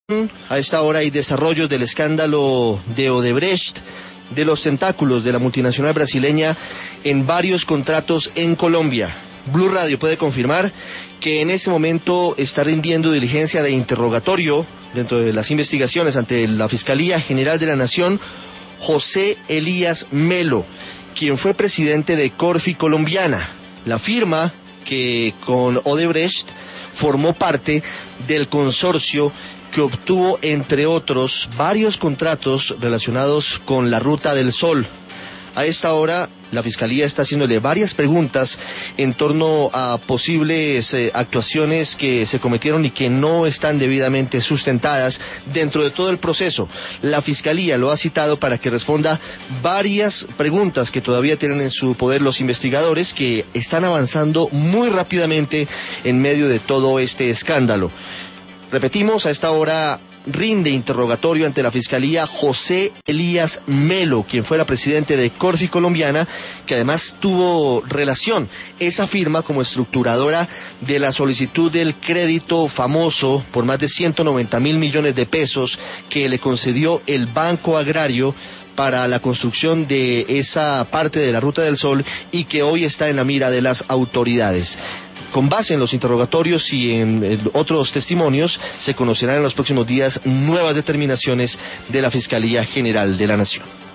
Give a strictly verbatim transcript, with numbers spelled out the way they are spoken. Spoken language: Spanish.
A esta hora hay desarrollos del escándalo de Odebrecht, de los tentáculos de la multinacional brasileña en varios contratos en Colombia. Blue Radio puede confirmar que en este momento está rindiendo diligencia de interrogatorio dentro de las investigaciones ante la Fiscalía General de la Nación José Elías Melo, quien fue presidente de Corfi Colombiana, la firma que con Odebrecht formó parte del consorcio que obtuvo, entre otros, varios contratos relacionados con la Ruta del Sol. A esta hora, la Fiscalía está haciéndole varias preguntas en torno a posibles eh, actuaciones que se cometieron y que no están debidamente sustentadas dentro de todo el proceso. La Fiscalía lo ha citado para que responda varias preguntas que todavía tienen en su poder los investigadores, que están avanzando muy rápidamente en medio de todo este escándalo. Repetimos, a esta hora rinde interrogatorio ante la Fiscalía José Elías Melo, quien fuera presidente de Corfi Colombiana, que además tuvo relación esa firma como estructuradora de la solicitud del crédito famoso por más de ciento noventa mil millones de pesos que le concedió el Banco Agrario para la construcción de esa parte de la Ruta del Sol y que hoy está en la mira de las autoridades. Con base en los interrogatorios y en otros testimonios, se conocerán en los próximos días nuevas determinaciones de la Fiscalía General de la Nación.